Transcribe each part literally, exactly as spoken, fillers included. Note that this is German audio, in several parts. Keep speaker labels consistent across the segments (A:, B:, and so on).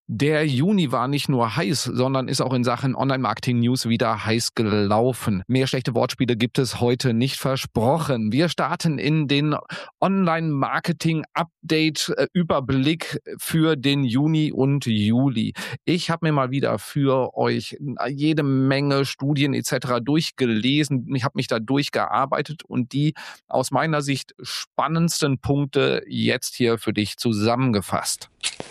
A: Der Juni war nicht nur heiß, sondern ist auch in Sachen Online-Marketing-News wieder heiß gelaufen. Mehr schlechte Wortspiele gibt es heute nicht versprochen. Wir starten in den Online-Marketing-Update-Überblick für den Juni und Juli. Ich habe mir mal wieder für euch jede Menge Studien et cetera durchgelesen. Ich habe mich da durchgearbeitet und die aus meiner Sicht spannendsten Punkte jetzt hier für dich zusammengefasst.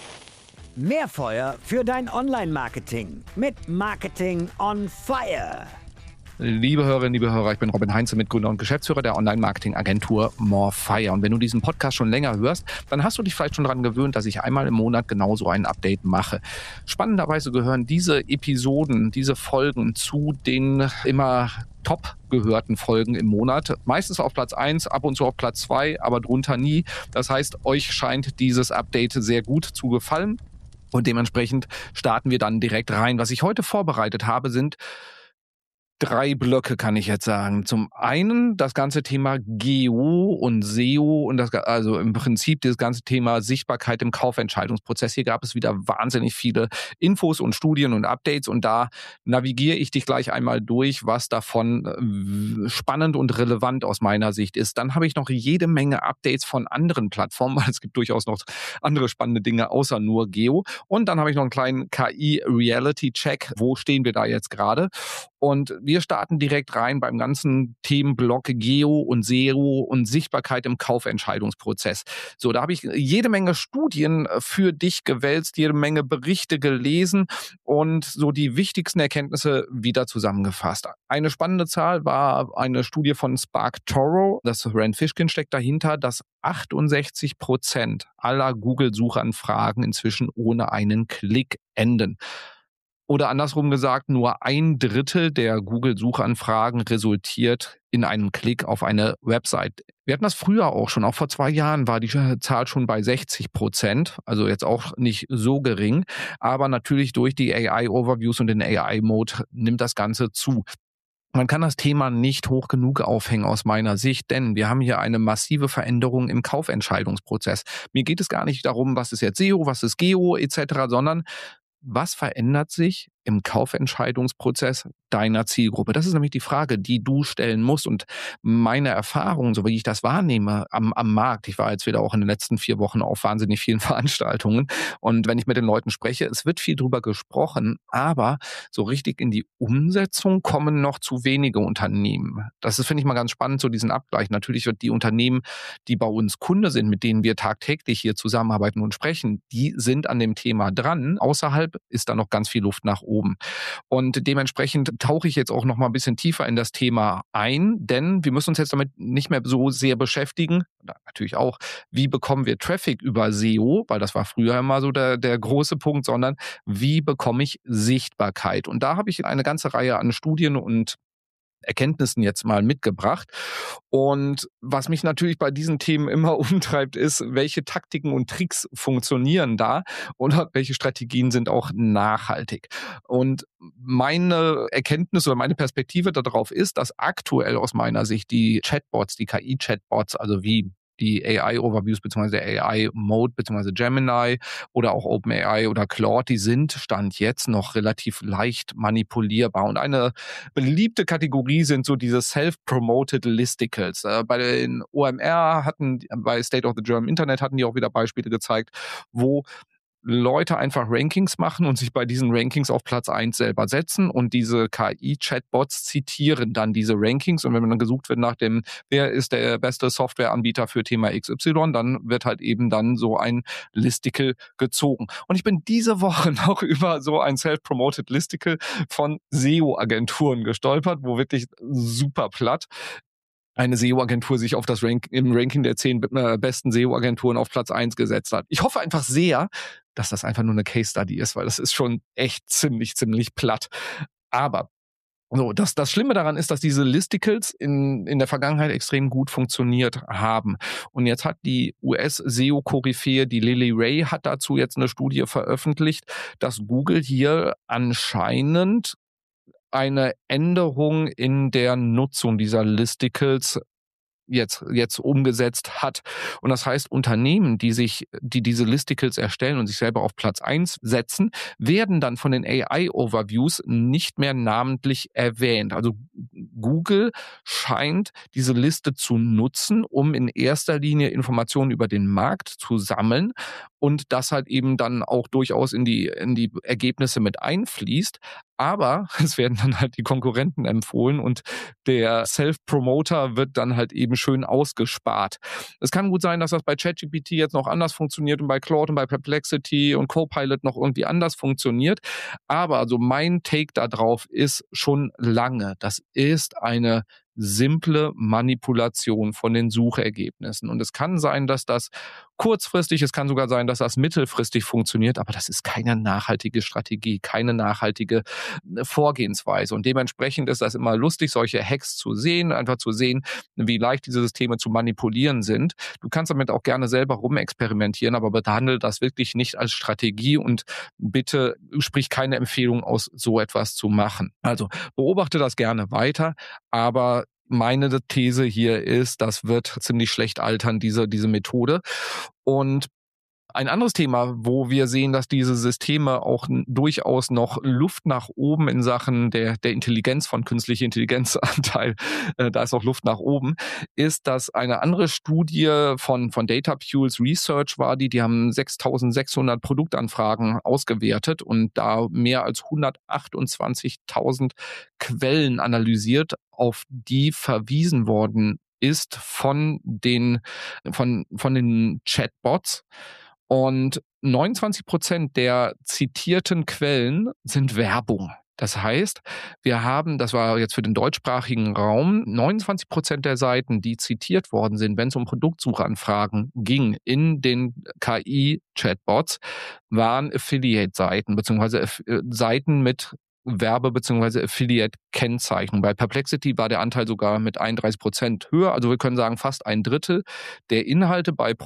B: Mehr Feuer für dein Online-Marketing mit Marketing on Fire.
A: Liebe Hörerinnen, liebe Hörer, ich bin Robin Heinze, Mitgründer und Geschäftsführer der Online-Marketing-Agentur Morefire. Und wenn du diesen Podcast schon länger hörst, dann hast du dich vielleicht schon daran gewöhnt, dass ich einmal im Monat genauso ein Update mache. Spannenderweise gehören diese Episoden, diese Folgen zu den immer top gehörten Folgen im Monat. Meistens auf Platz eins, ab und zu auf Platz zwei, aber drunter nie. Das heißt, euch scheint dieses Update sehr gut zu gefallen. Und dementsprechend starten wir dann direkt rein. Was ich heute vorbereitet habe, sind drei Blöcke, kann ich jetzt sagen. Zum einen das ganze Thema Geo und S E O und das, also im Prinzip das ganze Thema Sichtbarkeit im Kaufentscheidungsprozess. Hier gab es wieder wahnsinnig viele Infos und Studien und Updates und da navigiere ich dich gleich einmal durch, was davon spannend und relevant aus meiner Sicht ist. Dann habe ich noch jede Menge Updates von anderen Plattformen, weil es gibt durchaus noch andere spannende Dinge außer nur Geo. Und dann habe ich noch einen kleinen K I-Reality-Check. Wo stehen wir da jetzt gerade? Und wir starten direkt rein beim ganzen Themenblock Geo und S E O und Sichtbarkeit im Kaufentscheidungsprozess. So, da habe ich jede Menge Studien für dich gewälzt, jede Menge Berichte gelesen und so die wichtigsten Erkenntnisse wieder zusammengefasst. Eine spannende Zahl war eine Studie von SparkToro, das Rand Fishkin steckt dahinter, dass achtundsechzig Prozent aller Google-Suchanfragen inzwischen ohne einen Klick enden. Oder andersrum gesagt, nur ein Drittel der Google-Suchanfragen resultiert in einem Klick auf eine Website. Wir hatten das früher auch schon, auch vor zwei Jahren war die Zahl schon bei sechzig Prozent, also jetzt auch nicht so gering. Aber natürlich durch die A I-Overviews und den A I-Mode nimmt das Ganze zu. Man kann das Thema nicht hoch genug aufhängen aus meiner Sicht, denn wir haben hier eine massive Veränderung im Kaufentscheidungsprozess. Mir geht es gar nicht darum, was ist jetzt S E O, was ist Geo et cetera, sondern was verändert sich im Kaufentscheidungsprozess deiner Zielgruppe? Das ist nämlich die Frage, die du stellen musst. Und meine Erfahrung, so wie ich das wahrnehme am, am Markt, ich war jetzt wieder auch in den letzten vier Wochen auf wahnsinnig vielen Veranstaltungen. Und wenn ich mit den Leuten spreche, es wird viel drüber gesprochen, aber so richtig in die Umsetzung kommen noch zu wenige Unternehmen. Das ist, finde ich mal ganz spannend, so diesen Abgleich. Natürlich wird die Unternehmen, die bei uns Kunde sind, mit denen wir tagtäglich hier zusammenarbeiten und sprechen, die sind an dem Thema dran. Außerhalb ist da noch ganz viel Luft nach oben. Und dementsprechend tauche ich jetzt auch noch mal ein bisschen tiefer in das Thema ein, denn wir müssen uns jetzt damit nicht mehr so sehr beschäftigen, natürlich auch, wie bekommen wir Traffic über S E O, weil das war früher immer so der, der große Punkt, sondern wie bekomme ich Sichtbarkeit? Und da habe ich eine ganze Reihe an Studien und Erkenntnissen jetzt mal mitgebracht. Und was mich natürlich bei diesen Themen immer umtreibt, ist, welche Taktiken und Tricks funktionieren da oder welche Strategien sind auch nachhaltig. Und meine Erkenntnis oder meine Perspektive darauf ist, dass aktuell aus meiner Sicht die Chatbots, die K I-Chatbots, also wie die A I-Overviews bzw. A I-Mode bzw. Gemini oder auch OpenAI oder Claude, die sind Stand jetzt noch relativ leicht manipulierbar. Und eine beliebte Kategorie sind so diese Self-Promoted Listicles. Äh, bei den O M R hatten, bei State of the German Internet hatten die auch wieder Beispiele gezeigt, wo Leute einfach Rankings machen und sich bei diesen Rankings auf Platz eins selber setzen und diese K I-Chatbots zitieren dann diese Rankings und wenn man dann gesucht wird nach dem, wer ist der beste Softwareanbieter für Thema X Y, dann wird halt eben dann so ein Listicle gezogen. Und ich bin diese Woche noch über so ein Self-Promoted Listicle von S E O-Agenturen gestolpert, wo wirklich super platt eine S E O-Agentur sich auf das Rank im Ranking der zehn besten S E O-Agenturen auf Platz eins gesetzt hat. Ich hoffe einfach sehr, dass das einfach nur eine Case-Study ist, weil das ist schon echt ziemlich, ziemlich platt. Aber so, das, das Schlimme daran ist, dass diese Listicles in, in der Vergangenheit extrem gut funktioniert haben. Und jetzt hat die U S-S E O-Koryphäe, die Lily Ray, hat dazu jetzt eine Studie veröffentlicht, dass Google hier anscheinend eine Änderung in der Nutzung dieser Listicles jetzt, jetzt umgesetzt hat. Und das heißt, Unternehmen, die sich, die diese Listicles erstellen und sich selber auf Platz eins setzen, werden dann von den A I-Overviews nicht mehr namentlich erwähnt. Also Google scheint diese Liste zu nutzen, um in erster Linie Informationen über den Markt zu sammeln und das halt eben dann auch durchaus in die, in die Ergebnisse mit einfließt. Aber es werden dann halt die Konkurrenten empfohlen und der Self-Promoter wird dann halt eben schön ausgespart. Es kann gut sein, dass das bei ChatGPT jetzt noch anders funktioniert und bei Claude und bei Perplexity und Copilot noch irgendwie anders funktioniert. Aber also mein Take da drauf ist schon lange, das ist eine simple Manipulation von den Suchergebnissen. Und es kann sein, dass das kurzfristig, es kann sogar sein, dass das mittelfristig funktioniert, aber das ist keine nachhaltige Strategie, keine nachhaltige Vorgehensweise. Und dementsprechend ist das immer lustig, solche Hacks zu sehen, einfach zu sehen, wie leicht diese Systeme zu manipulieren sind. Du kannst damit auch gerne selber rumexperimentieren, aber behandle das wirklich nicht als Strategie und bitte sprich keine Empfehlung aus, so etwas zu machen. Also beobachte das gerne weiter, aber meine These hier ist, das wird ziemlich schlecht altern, diese, diese Methode. Und ein anderes Thema, wo wir sehen, dass diese Systeme auch durchaus noch Luft nach oben in Sachen der, der Intelligenz von künstlicher Intelligenzanteil, äh, da ist auch Luft nach oben, ist, dass eine andere Studie von, von DataPules Research war, die, die haben sechstausendsechshundert Produktanfragen ausgewertet und da mehr als hundertachtundzwanzigtausend Quellen analysiert, auf die verwiesen worden ist von den, von, von den Chatbots. Und neunundzwanzig Prozent der zitierten Quellen sind Werbung. Das heißt, wir haben, das war jetzt für den deutschsprachigen Raum, neunundzwanzig Prozent der Seiten, die zitiert worden sind, wenn es um Produktsuchanfragen ging in den K I-Chatbots, waren Affiliate-Seiten, beziehungsweise Seiten mit Werbe- bzw. Affiliate-Kennzeichnung. Bei Perplexity war der Anteil sogar mit einunddreißig Prozent höher. Also wir können sagen, fast ein Drittel der Inhalte bei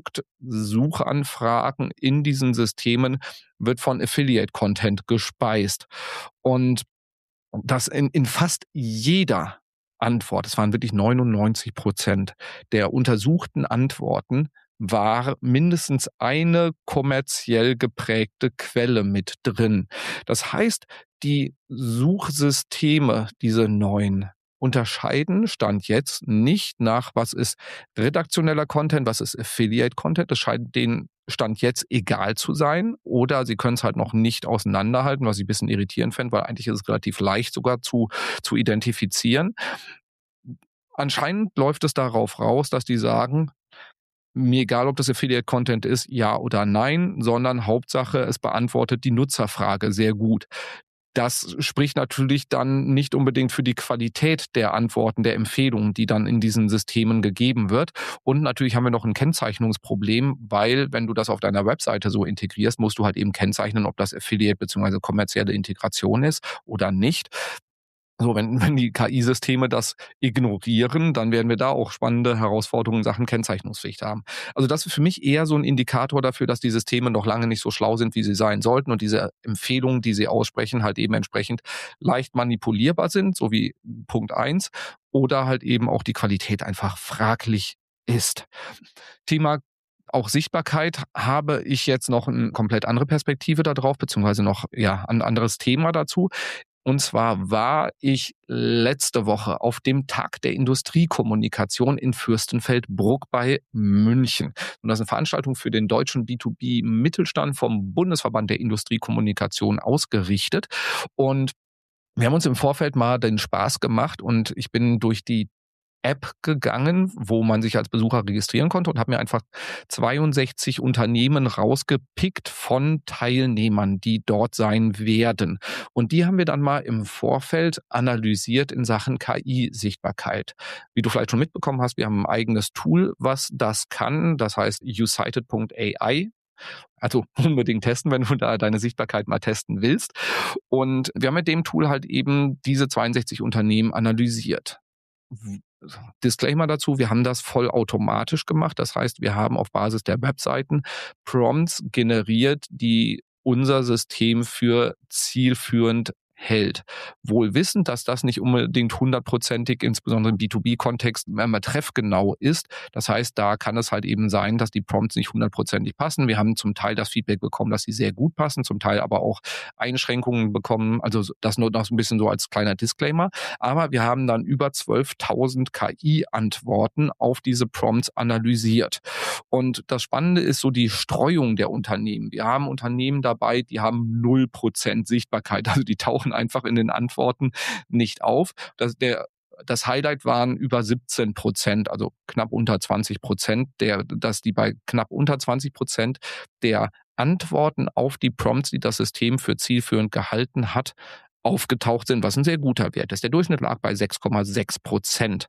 A: Produktsuchanfragen in diesen Systemen wird von Affiliate-Content gespeist. Und das in, in fast jeder Antwort, es waren wirklich neunundneunzig Prozent der untersuchten Antworten, war mindestens eine kommerziell geprägte Quelle mit drin. Das heißt, die Suchsysteme, diese neuen, unterscheiden Stand jetzt nicht nach, was ist redaktioneller Content, was ist Affiliate-Content. Das scheint denen Stand jetzt egal zu sein. Oder sie können es halt noch nicht auseinanderhalten, was ich ein bisschen irritierend fände, weil eigentlich ist es relativ leicht sogar zu, zu identifizieren. Anscheinend läuft es darauf raus, dass die sagen, mir egal, ob das Affiliate-Content ist, ja oder nein, sondern Hauptsache, es beantwortet die Nutzerfrage sehr gut. Das spricht natürlich dann nicht unbedingt für die Qualität der Antworten, der Empfehlungen, die dann in diesen Systemen gegeben wird. Und natürlich haben wir noch ein Kennzeichnungsproblem, weil wenn du das auf deiner Webseite so integrierst, musst du halt eben kennzeichnen, ob das Affiliate bzw. kommerzielle Integration ist oder nicht. So, wenn, wenn die K I-Systeme das ignorieren, dann werden wir da auch spannende Herausforderungen in Sachen Kennzeichnungspflicht haben. Also das ist für mich eher so ein Indikator dafür, dass die Systeme noch lange nicht so schlau sind, wie sie sein sollten und diese Empfehlungen, die sie aussprechen, halt eben entsprechend leicht manipulierbar sind, so wie Punkt eins, oder halt eben auch die Qualität einfach fraglich ist. Thema auch Sichtbarkeit habe ich jetzt noch eine komplett andere Perspektive darauf, beziehungsweise noch ja ein anderes Thema dazu. Und zwar war ich letzte Woche auf dem Tag der Industriekommunikation in Fürstenfeldbruck bei München. Und das ist eine Veranstaltung für den deutschen B zwei B Mittelstand vom Bundesverband der Industriekommunikation ausgerichtet. Und wir haben uns im Vorfeld mal den Spaß gemacht und ich bin durch die App gegangen, wo man sich als Besucher registrieren konnte und habe mir einfach zweiundsechzig Unternehmen rausgepickt von Teilnehmern, die dort sein werden. Und die haben wir dann mal im Vorfeld analysiert in Sachen K I-Sichtbarkeit. Wie du vielleicht schon mitbekommen hast, wir haben ein eigenes Tool, was das kann. Das heißt usited Punkt A I. Also unbedingt testen, wenn du da deine Sichtbarkeit mal testen willst. Und wir haben mit dem Tool halt eben diese zweiundsechzig Unternehmen analysiert. Disclaimer dazu, wir haben das vollautomatisch gemacht. Das heißt, wir haben auf Basis der Webseiten Prompts generiert, die unser System für zielführend hält. Wohl wissend, dass das nicht unbedingt hundertprozentig, insbesondere im B zwei B-Kontext, immer treffgenau ist. Das heißt, da kann es halt eben sein, dass die Prompts nicht hundertprozentig passen. Wir haben zum Teil das Feedback bekommen, dass sie sehr gut passen, zum Teil aber auch Einschränkungen bekommen. Also das nur noch ein bisschen so als kleiner Disclaimer. Aber wir haben dann über zwölftausend K I-Antworten auf diese Prompts analysiert. Und das Spannende ist so die Streuung der Unternehmen. Wir haben Unternehmen dabei, die haben null Prozent Sichtbarkeit. Also die tauchen einfach in den Antworten nicht auf. Das, der, das Highlight waren über siebzehn Prozent, also knapp unter zwanzig Prozent, der, dass die bei knapp unter zwanzig Prozent der Antworten auf die Prompts, die das System für zielführend gehalten hat, aufgetaucht sind, was ein sehr guter Wert ist. Der Durchschnitt lag bei sechs Komma sechs Prozent.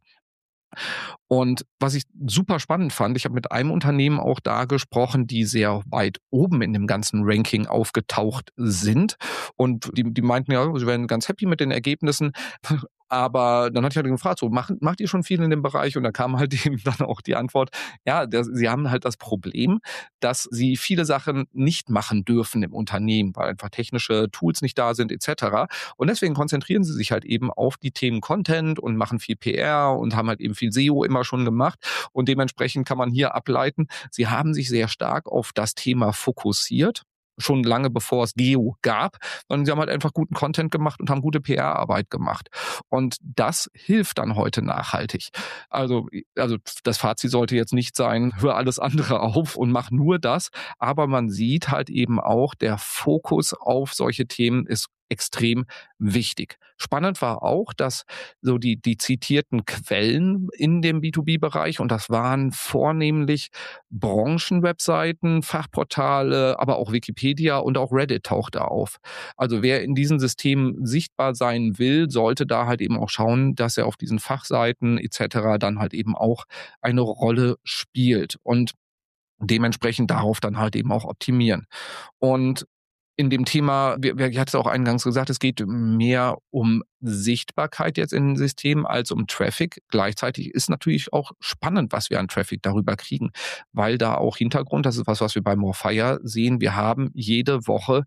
A: Und was ich super spannend fand, ich habe mit einem Unternehmen auch da gesprochen, die sehr weit oben in dem ganzen Ranking aufgetaucht sind. Und die, die meinten ja, sie wären ganz happy mit den Ergebnissen. Aber dann hatte ich halt gefragt, so, macht, macht ihr schon viel in dem Bereich? Und da kam halt eben dann auch die Antwort, ja, das, sie haben halt das Problem, dass sie viele Sachen nicht machen dürfen im Unternehmen, weil einfach technische Tools nicht da sind et cetera. Und deswegen konzentrieren sie sich halt eben auf die Themen Content und machen viel P R und haben halt eben viel S E O immer schon gemacht. Und dementsprechend kann man hier ableiten, sie haben sich sehr stark auf das Thema fokussiert, schon lange bevor es Geo gab, sondern sie haben halt einfach guten Content gemacht und haben gute P R-Arbeit gemacht. Und das hilft dann heute nachhaltig. Also, also das Fazit sollte jetzt nicht sein, hör alles andere auf und mach nur das. Aber man sieht halt eben auch, der Fokus auf solche Themen ist extrem wichtig. Spannend war auch, dass so die, die zitierten Quellen in dem B zwei B-Bereich, und das waren vornehmlich Branchenwebseiten, Fachportale, aber auch Wikipedia und auch Reddit tauchte auf. Also wer in diesen Systemen sichtbar sein will, sollte da halt eben auch schauen, dass er auf diesen Fachseiten et cetera dann halt eben auch eine Rolle spielt und dementsprechend darauf dann halt eben auch optimieren. Und in dem Thema, wir, wir hatten es auch eingangs gesagt, es geht mehr um Sichtbarkeit jetzt in den Systemen als um Traffic. Gleichzeitig ist natürlich auch spannend, was wir an Traffic darüber kriegen, weil da auch Hintergrund, das ist was, was wir bei Morfire sehen, wir haben jede Woche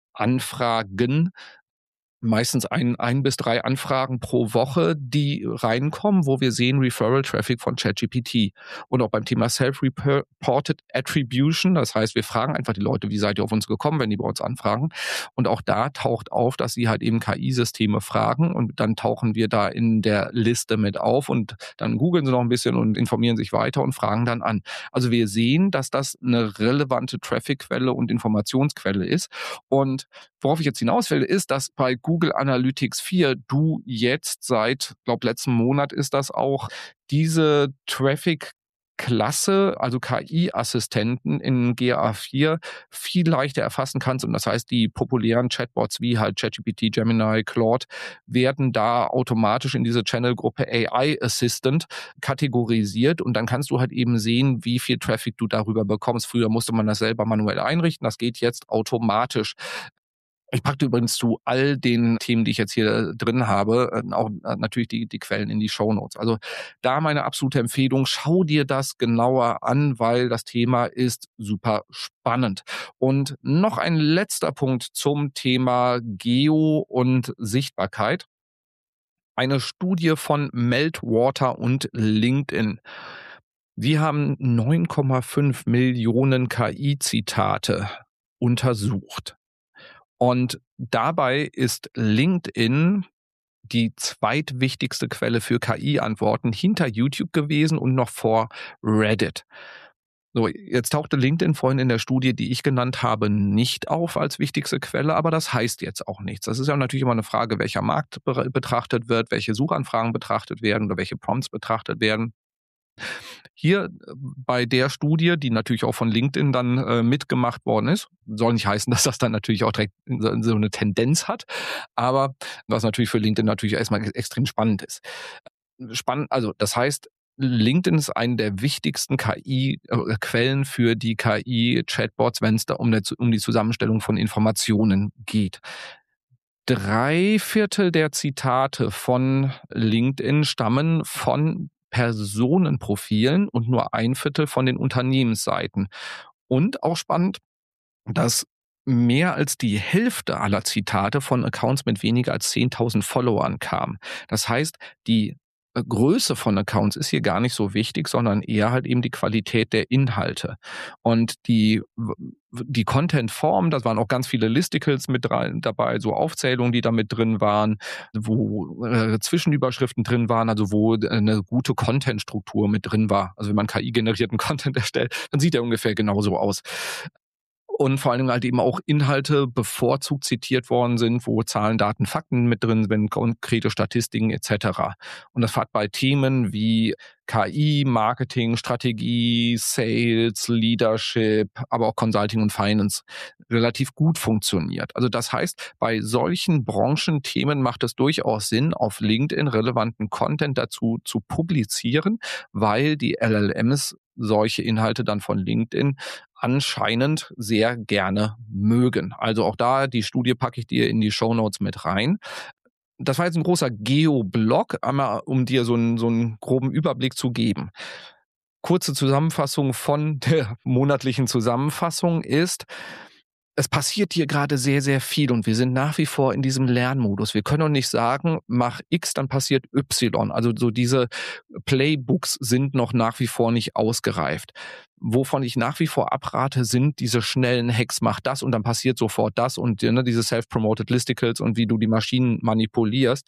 A: Anfragen, meistens ein, ein bis drei Anfragen pro Woche, die reinkommen, wo wir sehen Referral-Traffic von ChatGPT. Und auch beim Thema Self-Reported Attribution, das heißt, wir fragen einfach die Leute, wie seid ihr auf uns gekommen, wenn die bei uns anfragen. Und auch da taucht auf, dass sie halt eben K I-Systeme fragen und dann tauchen wir da in der Liste mit auf und dann googeln sie noch ein bisschen und informieren sich weiter und fragen dann an. Also wir sehen, dass das eine relevante Traffic-Quelle und Informationsquelle ist. Und worauf ich jetzt hinaus will, ist, dass bei Google Analytics vier du jetzt seit, glaube letzten Monat ist das auch, diese Traffic Klasse, also K I-Assistenten in G A vier viel leichter erfassen kannst. Und das heißt, die populären Chatbots wie halt ChatGPT, Gemini, Claude werden da automatisch in diese Channel-Gruppe A I Assistant kategorisiert. Und dann kannst du halt eben sehen, wie viel Traffic du darüber bekommst. Früher musste man das selber manuell einrichten. Das geht jetzt automatisch. Ich packe übrigens zu all den Themen, die ich jetzt hier drin habe, auch natürlich die, die Quellen in die Shownotes. Also da meine absolute Empfehlung, schau dir das genauer an, weil das Thema ist super spannend. Und noch ein letzter Punkt zum Thema Geo und Sichtbarkeit. Eine Studie von Meltwater und LinkedIn. Wir haben neun Komma fünf Millionen K I-Zitate untersucht. Und dabei ist LinkedIn die zweitwichtigste Quelle für K I-Antworten hinter YouTube gewesen und noch vor Reddit. So, jetzt tauchte LinkedIn vorhin in der Studie, die ich genannt habe, nicht auf als wichtigste Quelle, aber das heißt jetzt auch nichts. Das ist ja natürlich immer eine Frage, welcher Markt betrachtet wird, welche Suchanfragen betrachtet werden oder welche Prompts betrachtet werden. Hier bei der Studie, die natürlich auch von LinkedIn dann äh, mitgemacht worden ist, soll nicht heißen, dass das dann natürlich auch direkt so, so eine Tendenz hat, aber was natürlich für LinkedIn natürlich erstmal extrem spannend ist. Spannend, also das heißt, LinkedIn ist eine der wichtigsten K I-Quellen für die K I-Chatbots, wenn es da um, der, um die Zusammenstellung von Informationen geht. Drei Viertel der Zitate von LinkedIn stammen von Personenprofilen und nur ein Viertel von den Unternehmensseiten. Und auch spannend, dass mehr als die Hälfte aller Zitate von Accounts mit weniger als zehntausend Followern kam. Das heißt, die äh, Größe von Accounts ist hier gar nicht so wichtig, sondern eher halt eben die Qualität der Inhalte. Und die, die Content-Form, da waren auch ganz viele Listicles mit rein, dabei, so Aufzählungen, die da mit drin waren, wo äh, Zwischenüberschriften drin waren, also wo eine gute Content-Struktur mit drin war. Also wenn man K I-generierten Content erstellt, dann sieht er ungefähr genauso aus. Und vor allen Dingen halt eben auch Inhalte bevorzugt zitiert worden sind, wo Zahlen, Daten, Fakten mit drin sind, konkrete Statistiken et cetera. Und das hat bei Themen wie K I, Marketing, Strategie, Sales, Leadership, aber auch Consulting und Finance relativ gut funktioniert. Also das heißt, bei solchen Branchenthemen macht es durchaus Sinn, auf LinkedIn relevanten Content dazu zu publizieren, weil die L L Ms solche Inhalte dann von LinkedIn anscheinend sehr gerne mögen. Also auch da, die Studie packe ich dir in die Shownotes mit rein. Das war jetzt ein großer Geo-Blog, einmal um dir so einen, so einen groben Überblick zu geben. Kurze Zusammenfassung von der monatlichen Zusammenfassung ist: Es passiert hier gerade sehr, sehr viel und wir sind nach wie vor in diesem Lernmodus. Wir können auch nicht sagen, mach X, dann passiert Y. Also so diese Playbooks sind noch nach wie vor nicht ausgereift. Wovon ich nach wie vor abrate, sind diese schnellen Hacks, mach das und dann passiert sofort das und ne, diese Self-Promoted Listicles und wie du die Maschinen manipulierst.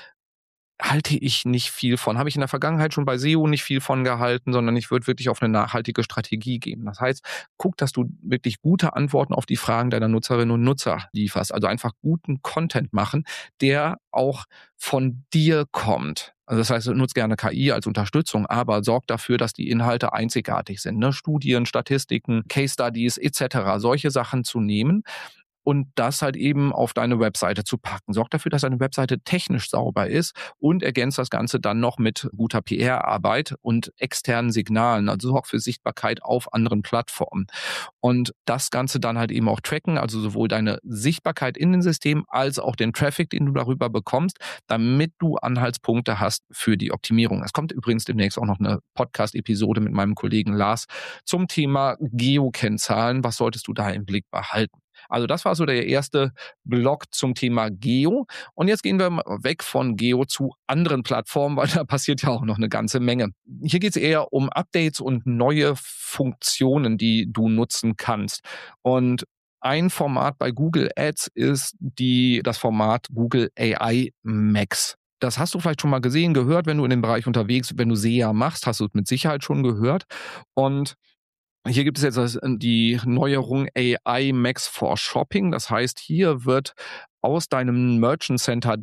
A: Halte ich nicht viel von. Habe ich in der Vergangenheit schon bei S E O nicht viel von gehalten, sondern ich würde wirklich auf eine nachhaltige Strategie gehen. Das heißt, guck, dass du wirklich gute Antworten auf die Fragen deiner Nutzerinnen und Nutzer lieferst. Also einfach guten Content machen, der auch von dir kommt. Also das heißt, nutzt gerne K I als Unterstützung, aber sorg dafür, dass die Inhalte einzigartig sind. Ne? Studien, Statistiken, Case Studies et cetera. Solche Sachen zu nehmen und das halt eben auf deine Webseite zu packen. Sorg dafür, dass deine Webseite technisch sauber ist und ergänzt das Ganze dann noch mit guter P R-Arbeit und externen Signalen. Also sorg für Sichtbarkeit auf anderen Plattformen. Und das Ganze dann halt eben auch tracken, also sowohl deine Sichtbarkeit in den Systemen als auch den Traffic, den du darüber bekommst, damit du Anhaltspunkte hast für die Optimierung. Es kommt übrigens demnächst auch noch eine Podcast-Episode mit meinem Kollegen Lars zum Thema Geokennzahlen. Was solltest du da im Blick behalten? Also das war so der erste Blog zum Thema Geo. Und jetzt gehen wir weg von Geo zu anderen Plattformen, weil da passiert ja auch noch eine ganze Menge. Hier geht es eher um Updates und neue Funktionen, die du nutzen kannst. Und ein Format bei Google Ads ist die, das Format Google A I Max. Das hast du vielleicht schon mal gesehen, gehört, wenn du in dem Bereich unterwegs bist, wenn du S E A machst, hast du es mit Sicherheit schon gehört. Und hier gibt es jetzt die Neuerung A I Max for Shopping. Das heißt, hier wird aus deinem Merchant Center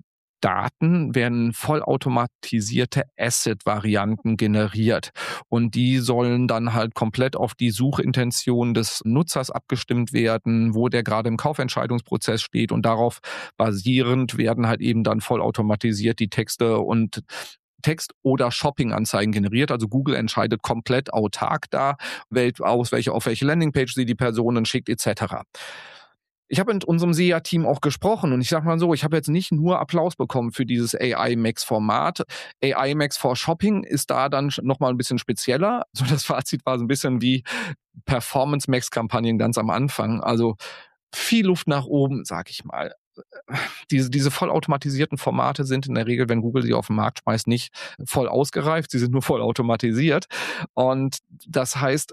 A: Daten werden vollautomatisierte Asset-Varianten generiert. Und die sollen dann halt komplett auf die Suchintention des Nutzers abgestimmt werden, wo der gerade im Kaufentscheidungsprozess steht. Und darauf basierend werden halt eben dann vollautomatisiert die Texte und Text- oder Shopping-Anzeigen generiert. Also Google entscheidet komplett autark da, wählt aus, welche, auf welche Landingpage sie die Personen schickt et cetera. Ich habe mit unserem S E A-Team auch gesprochen und ich sage mal so, ich habe jetzt nicht nur Applaus bekommen für dieses A I Max-Format. A I Max for Shopping ist da dann nochmal ein bisschen spezieller. So das Fazit war so ein bisschen wie Performance Max-Kampagnen ganz am Anfang. Also viel Luft nach oben, sag ich mal. Diese, diese vollautomatisierten Formate sind in der Regel, wenn Google sie auf den Markt schmeißt, nicht voll ausgereift. Sie sind nur vollautomatisiert. Und das heißt,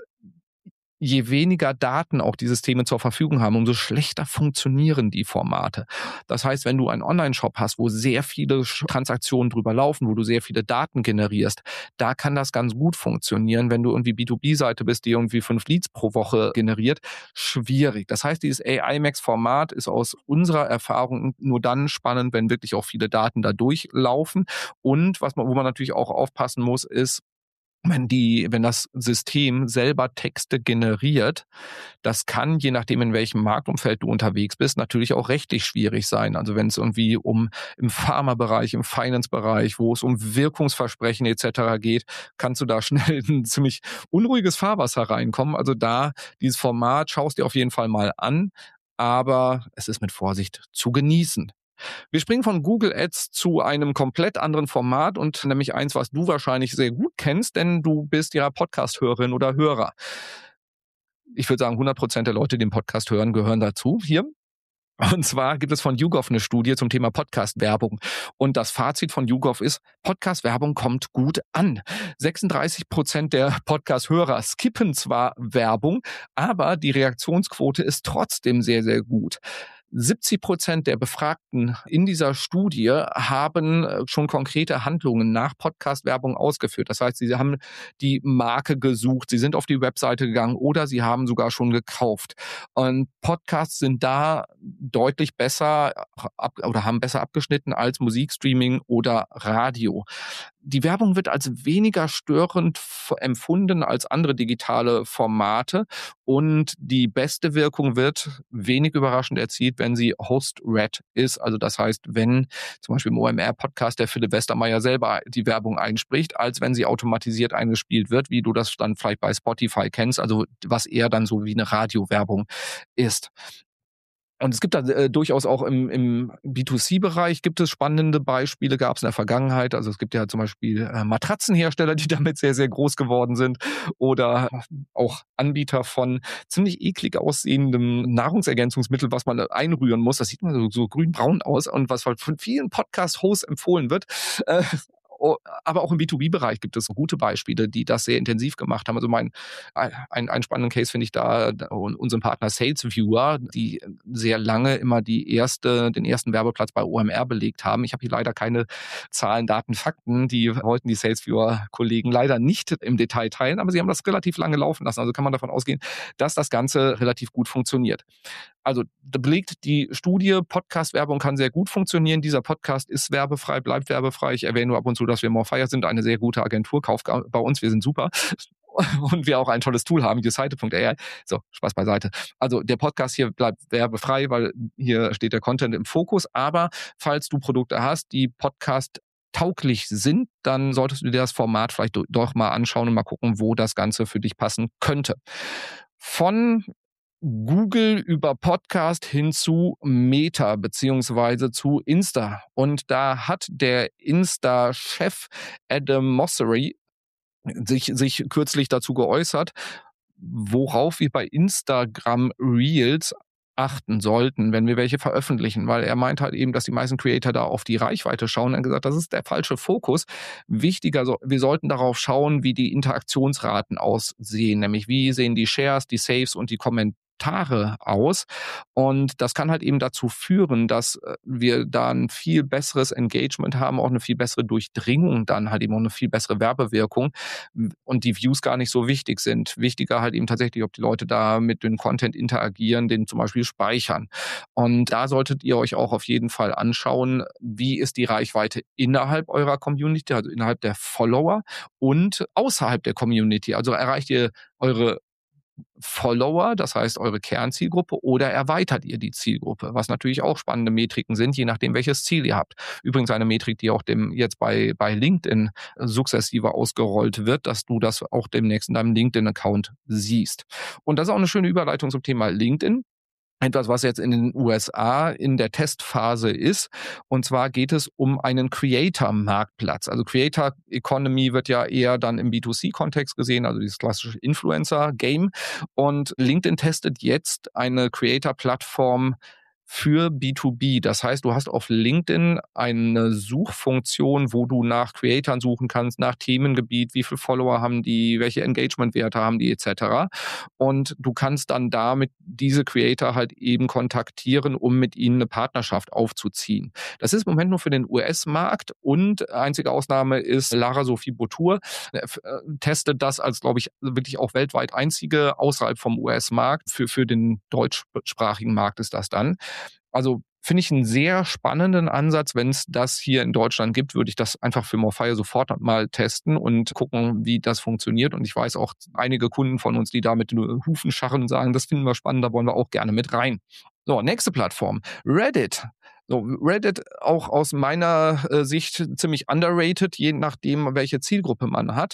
A: je weniger Daten auch die Systeme zur Verfügung haben, umso schlechter funktionieren die Formate. Das heißt, wenn du einen Online-Shop hast, wo sehr viele Transaktionen drüber laufen, wo du sehr viele Daten generierst, da kann das ganz gut funktionieren. Wenn du irgendwie B zwei B-Seite bist, die irgendwie fünf Leads pro Woche generiert, schwierig. Das heißt, dieses A I Max-Format ist aus unserer Erfahrung nur dann spannend, wenn wirklich auch viele Daten da durchlaufen. Und was man, wo man natürlich auch aufpassen muss, ist, wenn die, wenn das System selber Texte generiert, das kann, je nachdem in welchem Marktumfeld du unterwegs bist, natürlich auch rechtlich schwierig sein. Also wenn es irgendwie um im Pharma-Bereich, im Finance-Bereich, wo es um Wirkungsversprechen et cetera geht, kannst du da schnell ein ziemlich unruhiges Fahrwasser reinkommen. Also da dieses Format schaust dir auf jeden Fall mal an, aber es ist mit Vorsicht zu genießen. Wir springen von Google Ads zu einem komplett anderen Format und nämlich eins, was du wahrscheinlich sehr gut kennst, denn du bist ja Podcast-Hörerin oder Hörer. ich würde sagen, hundert Prozent der Leute, die den Podcast hören, gehören dazu hier. Und zwar gibt es von YouGov eine Studie zum Thema Podcast-Werbung. Und das Fazit von YouGov ist, Podcast-Werbung kommt gut an. sechsunddreißig Prozent der Podcast-Hörer skippen zwar Werbung, aber die Reaktionsquote ist trotzdem sehr, sehr gut. siebzig Prozent der Befragten in dieser Studie haben schon konkrete Handlungen nach Podcast-Werbung ausgeführt. Das heißt, sie haben die Marke gesucht, sie sind auf die Webseite gegangen oder sie haben sogar schon gekauft. Und Podcasts sind da deutlich besser ab, oder haben besser abgeschnitten als Musikstreaming oder Radio. Die Werbung wird als weniger störend empfunden als andere digitale Formate und die beste Wirkung wird wenig überraschend erzielt, wenn sie Host-Read ist. Also das heißt, wenn zum Beispiel im O M R-Podcast der Philipp Westermeier selber die Werbung einspricht, als wenn sie automatisiert eingespielt wird, wie du das dann vielleicht bei Spotify kennst, also was eher dann so wie eine Radiowerbung ist. Und es gibt da äh, durchaus auch im, im B zwei C-Bereich gibt es spannende Beispiele, gab es in der Vergangenheit. Also es gibt ja zum Beispiel äh, Matratzenhersteller, die damit sehr, sehr groß geworden sind oder auch Anbieter von ziemlich eklig aussehendem Nahrungsergänzungsmittel, was man einrühren muss. Das sieht man so, so grün-braun aus und was halt von vielen Podcast-Hosts empfohlen wird. Äh, Aber auch im B zwei B-Bereich gibt es gute Beispiele, die das sehr intensiv gemacht haben. Also mein, ein, einen spannenden Case finde ich da unseren Partner SalesViewer, die sehr lange immer die erste, den ersten Werbeplatz bei O M R belegt haben. Ich habe hier leider keine Zahlen, Daten, Fakten. Die wollten die SalesViewer-Kollegen leider nicht im Detail teilen, aber sie haben das relativ lange laufen lassen. Also kann man davon ausgehen, dass das Ganze relativ gut funktioniert. Also da belegt die Studie, Podcast-Werbung kann sehr gut funktionieren. Dieser Podcast ist werbefrei, bleibt werbefrei. Ich erwähne nur ab und zu, dass wir More Fire sind, eine sehr gute Agentur. Kauft bei uns, wir sind super. Und wir auch ein tolles Tool haben, useite punkt a i. So, Spaß beiseite. Also der Podcast hier bleibt werbefrei, weil hier steht der Content im Fokus. Aber falls du Produkte hast, die Podcast tauglich sind, dann solltest du dir das Format vielleicht doch mal anschauen und mal gucken, wo das Ganze für dich passen könnte. Von Google über Podcast hin zu Meta beziehungsweise zu Insta. Und da hat der Insta-Chef Adam Mosseri sich, sich kürzlich dazu geäußert, worauf wir bei Instagram Reels achten sollten, wenn wir welche veröffentlichen, weil er meint halt eben, dass die meisten Creator da auf die Reichweite schauen. Er hat gesagt, das ist der falsche Fokus. Wichtiger, wir sollten darauf schauen, wie die Interaktionsraten aussehen, nämlich wie sehen die Shares, die Saves und die Kommentare aus. Und das kann halt eben dazu führen, dass wir da ein viel besseres Engagement haben, auch eine viel bessere Durchdringung, dann halt eben auch eine viel bessere Werbewirkung und die Views gar nicht so wichtig sind. Wichtiger halt eben tatsächlich, ob die Leute da mit dem Content interagieren, den zum Beispiel speichern. Und da solltet ihr euch auch auf jeden Fall anschauen, wie ist die Reichweite innerhalb eurer Community, also innerhalb der Follower und außerhalb der Community. Also erreicht ihr eure Follower, das heißt eure Kernzielgruppe, oder erweitert ihr die Zielgruppe, was natürlich auch spannende Metriken sind, je nachdem, welches Ziel ihr habt. Übrigens eine Metrik, die auch dem jetzt bei, bei LinkedIn sukzessive ausgerollt wird, dass du das auch demnächst in deinem LinkedIn-Account siehst. Und das ist auch eine schöne Überleitung zum Thema LinkedIn. Etwas, was jetzt in den U S A in der Testphase ist. Und zwar geht es um einen Creator-Marktplatz. Also Creator Economy wird ja eher dann im B zwei C-Kontext gesehen, also dieses klassische Influencer-Game. Und LinkedIn testet jetzt eine Creator-Plattform für B zwei B. Das heißt, du hast auf LinkedIn eine Suchfunktion, wo du nach Creatoren suchen kannst, nach Themengebiet, wie viele Follower haben die, welche Engagement-Werte haben die et cetera. Und du kannst dann damit diese Creator halt eben kontaktieren, um mit ihnen eine Partnerschaft aufzuziehen. Das ist im Moment nur für den U S-Markt und einzige Ausnahme ist Lara Sophie Boutour, testet das als, glaube ich, wirklich auch weltweit einzige außerhalb vom U S-Markt. Für, für den deutschsprachigen Markt ist das dann. Also finde ich einen sehr spannenden Ansatz. Wenn es das hier in Deutschland gibt, würde ich das einfach für More Fire sofort mal testen und gucken, wie das funktioniert. Und ich weiß auch einige Kunden von uns, die da mit den Hufen scharren und sagen, das finden wir spannend, da wollen wir auch gerne mit rein. So, nächste Plattform, Reddit. So, Reddit auch aus meiner äh, Sicht ziemlich underrated, je nachdem, welche Zielgruppe man hat.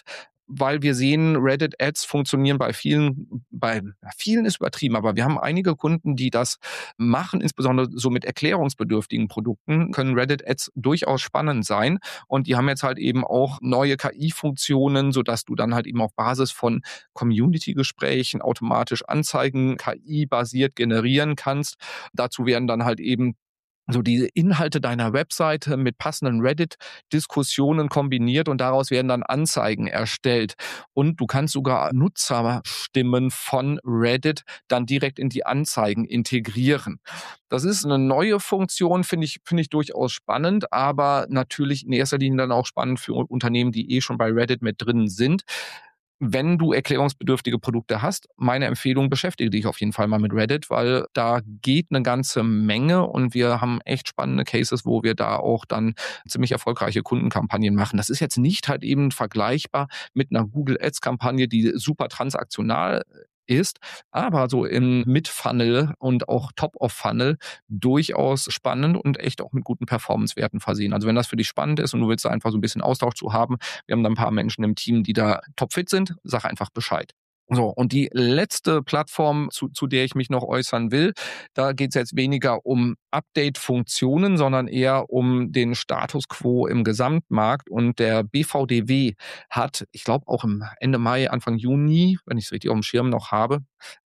A: weil wir sehen, Reddit-Ads funktionieren bei vielen, bei vielen ist übertrieben, aber wir haben einige Kunden, die das machen, insbesondere so mit erklärungsbedürftigen Produkten, können Reddit-Ads durchaus spannend sein. Und die haben jetzt halt eben auch neue K I-Funktionen, sodass du dann halt eben auf Basis von Community-Gesprächen automatisch Anzeigen K I-basiert generieren kannst. Dazu werden dann halt eben so die Inhalte deiner Webseite mit passenden Reddit-Diskussionen kombiniert und daraus werden dann Anzeigen erstellt. Und du kannst sogar Nutzerstimmen von Reddit dann direkt in die Anzeigen integrieren. Das ist eine neue Funktion, finde ich, finde ich durchaus spannend, aber natürlich in erster Linie dann auch spannend für Unternehmen, die eh schon bei Reddit mit drin sind. Wenn du erklärungsbedürftige Produkte hast, meine Empfehlung, beschäftige dich auf jeden Fall mal mit Reddit, weil da geht eine ganze Menge und wir haben echt spannende Cases, wo wir da auch dann ziemlich erfolgreiche Kundenkampagnen machen. Das ist jetzt nicht halt eben vergleichbar mit einer Google Ads Kampagne, die super transaktional ist, aber so im Mid-Funnel und auch Top-of-Funnel durchaus spannend und echt auch mit guten Performance-Werten versehen. Also wenn das für dich spannend ist und du willst da einfach so ein bisschen Austausch zu haben, wir haben da ein paar Menschen im Team, die da topfit sind, sag einfach Bescheid. So, und die letzte Plattform, zu, zu der ich mich noch äußern will, da geht es jetzt weniger um Update-Funktionen, sondern eher um den Status quo im Gesamtmarkt. Und der B V D W hat, ich glaube auch im Ende Mai, Anfang Juni, wenn ich es richtig auf dem Schirm noch habe,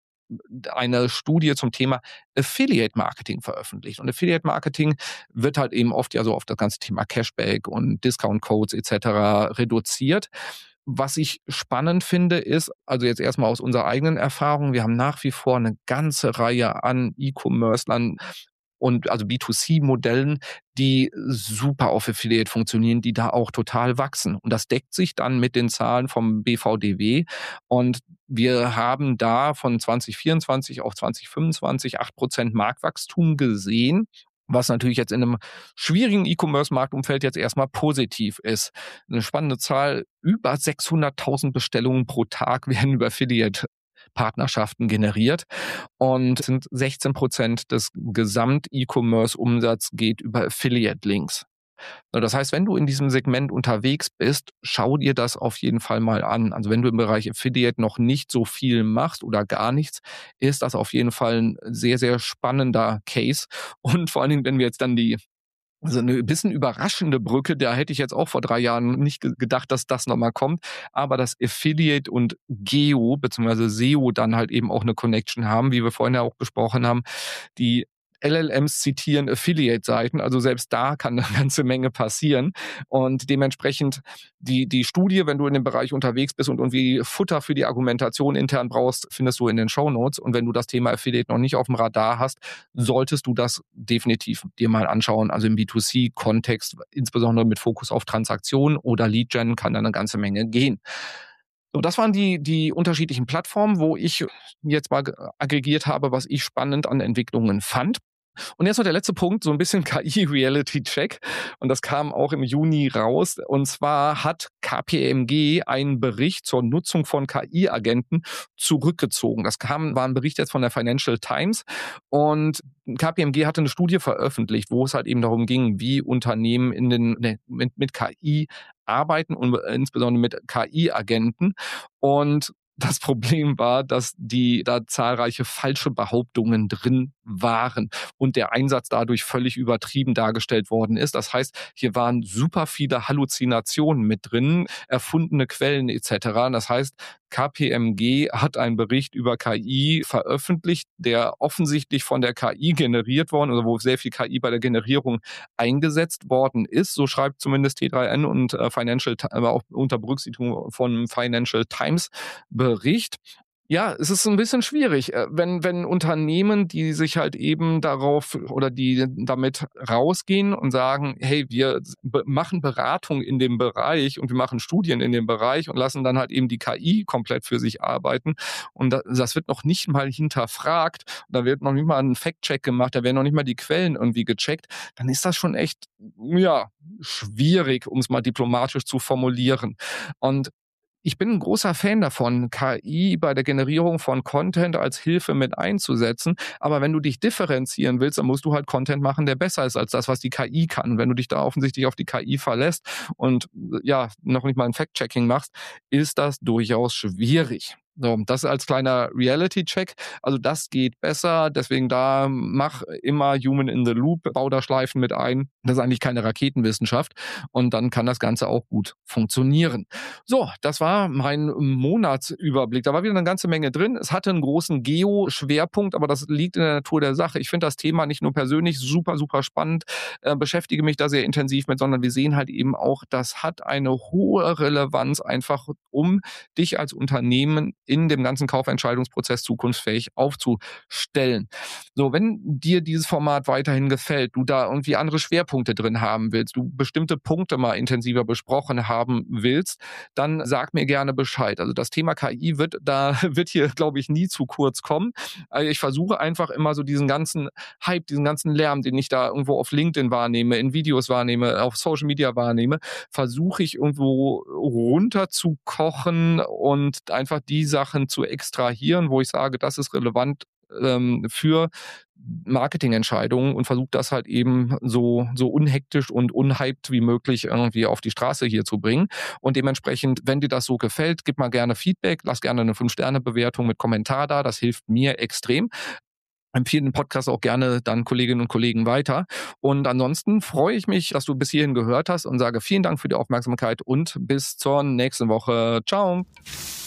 A: eine Studie zum Thema Affiliate Marketing veröffentlicht. Und Affiliate Marketing wird halt eben oft ja so auf das ganze Thema Cashback und Discount Codes et cetera reduziert. Was ich spannend finde, ist, also jetzt erstmal aus unserer eigenen Erfahrung, wir haben nach wie vor eine ganze Reihe an E-Commercern und also B zwei C-Modellen, die super auf Affiliate funktionieren, die da auch total wachsen. Und das deckt sich dann mit den Zahlen vom B V D W. Und wir haben da von zwanzig vierundzwanzig auf zwanzig fünfundzwanzig acht Prozent Marktwachstum gesehen, was natürlich jetzt in einem schwierigen E-Commerce-Marktumfeld jetzt erstmal positiv ist. Eine spannende Zahl, über sechshunderttausend Bestellungen pro Tag werden über Affiliate-Partnerschaften generiert und sind sechzehn Prozent des Gesamt-E-Commerce-Umsatzes geht über Affiliate-Links. Das heißt, wenn du in diesem Segment unterwegs bist, schau dir das auf jeden Fall mal an. Also wenn du im Bereich Affiliate noch nicht so viel machst oder gar nichts, ist das auf jeden Fall ein sehr, sehr spannender Case. Und vor allen Dingen, wenn wir jetzt dann die also eine bisschen überraschende Brücke, da hätte ich jetzt auch vor drei Jahren nicht gedacht, dass das nochmal kommt, aber dass Affiliate und Geo bzw. S E O dann halt eben auch eine Connection haben, wie wir vorhin ja auch besprochen haben. Die L L Ms zitieren Affiliate-Seiten, also selbst da kann eine ganze Menge passieren und dementsprechend die, die Studie, wenn du in dem Bereich unterwegs bist und irgendwie Futter für die Argumentation intern brauchst, findest du in den Shownotes und wenn du das Thema Affiliate noch nicht auf dem Radar hast, solltest du das definitiv dir mal anschauen, also im B zwei C-Kontext, insbesondere mit Fokus auf Transaktionen oder Lead-Gen kann da eine ganze Menge gehen. So, das waren die, die unterschiedlichen Plattformen, wo ich jetzt mal aggregiert habe, was ich spannend an Entwicklungen fand. Und jetzt noch der letzte Punkt, so ein bisschen K I-Reality-Check. Und das kam auch im Juni raus. Und zwar hat K P M G einen Bericht zur Nutzung von K I-Agenten zurückgezogen. Das kam, war ein Bericht jetzt von der Financial Times. Und K P M G hatte eine Studie veröffentlicht, wo es halt eben darum ging, wie Unternehmen in den, ne, mit, mit K I arbeiten und insbesondere mit K I-Agenten. Und das Problem war, dass die da zahlreiche falsche Behauptungen drin waren und der Einsatz dadurch völlig übertrieben dargestellt worden ist. Das heißt, hier waren super viele Halluzinationen mit drin, erfundene Quellen et cetera. Das heißt, K P M G hat einen Bericht über K I veröffentlicht, der offensichtlich von der K I generiert worden oder wo sehr viel K I bei der Generierung eingesetzt worden ist. So schreibt zumindest T drei N und äh, Financial, aber auch unter Berücksichtigung von Financial Times Bericht. Ja, es ist ein bisschen schwierig, wenn, wenn Unternehmen, die sich halt eben darauf oder die damit rausgehen und sagen, hey, wir be- machen Beratung in dem Bereich und wir machen Studien in dem Bereich und lassen dann halt eben die K I komplett für sich arbeiten und das, das wird noch nicht mal hinterfragt, da wird noch nicht mal ein Fact-Check gemacht, da werden noch nicht mal die Quellen irgendwie gecheckt, dann ist das schon echt, ja, schwierig, um es mal diplomatisch zu formulieren. Und Ich bin ein großer Fan davon, K I bei der Generierung von Content als Hilfe mit einzusetzen. Aber wenn du dich differenzieren willst, dann musst du halt Content machen, der besser ist als das, was die K I kann. Wenn du dich da offensichtlich auf die K I verlässt und ja noch nicht mal ein Fact-Checking machst, ist das durchaus schwierig. So, das als kleiner Reality-Check. Also das geht besser. Deswegen da mach immer Human in the Loop, bau da Schleifen mit ein. Das ist eigentlich keine Raketenwissenschaft. Und dann kann das Ganze auch gut funktionieren. So, das war mein Monatsüberblick. Da war wieder eine ganze Menge drin. Es hatte einen großen Geo-Schwerpunkt, aber das liegt in der Natur der Sache. Ich finde das Thema nicht nur persönlich super, super spannend, äh, beschäftige mich da sehr intensiv mit, sondern wir sehen halt eben auch, das hat eine hohe Relevanz einfach, um dich als Unternehmen in dem ganzen Kaufentscheidungsprozess zukunftsfähig aufzustellen. So, wenn dir dieses Format weiterhin gefällt, du da irgendwie andere Schwerpunkte drin haben willst, du bestimmte Punkte mal intensiver besprochen haben willst, dann sag mir gerne Bescheid. Also das Thema K I wird da wird hier, glaube ich, nie zu kurz kommen. Also ich versuche einfach immer so diesen ganzen Hype, diesen ganzen Lärm, den ich da irgendwo auf LinkedIn wahrnehme, in Videos wahrnehme, auf Social Media wahrnehme, versuche ich irgendwo runterzukochen und einfach diese Sachen zu extrahieren, wo ich sage, das ist relevant ähm, für Marketingentscheidungen und versuche das halt eben so, so unhektisch und unhyped wie möglich irgendwie auf die Straße hier zu bringen. Und dementsprechend, wenn dir das so gefällt, gib mal gerne Feedback, lass gerne eine fünf Sterne Bewertung mit Kommentar da, das hilft mir extrem. Empfehle den Podcast auch gerne dann Kolleginnen und Kollegen weiter. Und ansonsten freue ich mich, dass du bis hierhin gehört hast und sage vielen Dank für die Aufmerksamkeit und bis zur nächsten Woche. Ciao.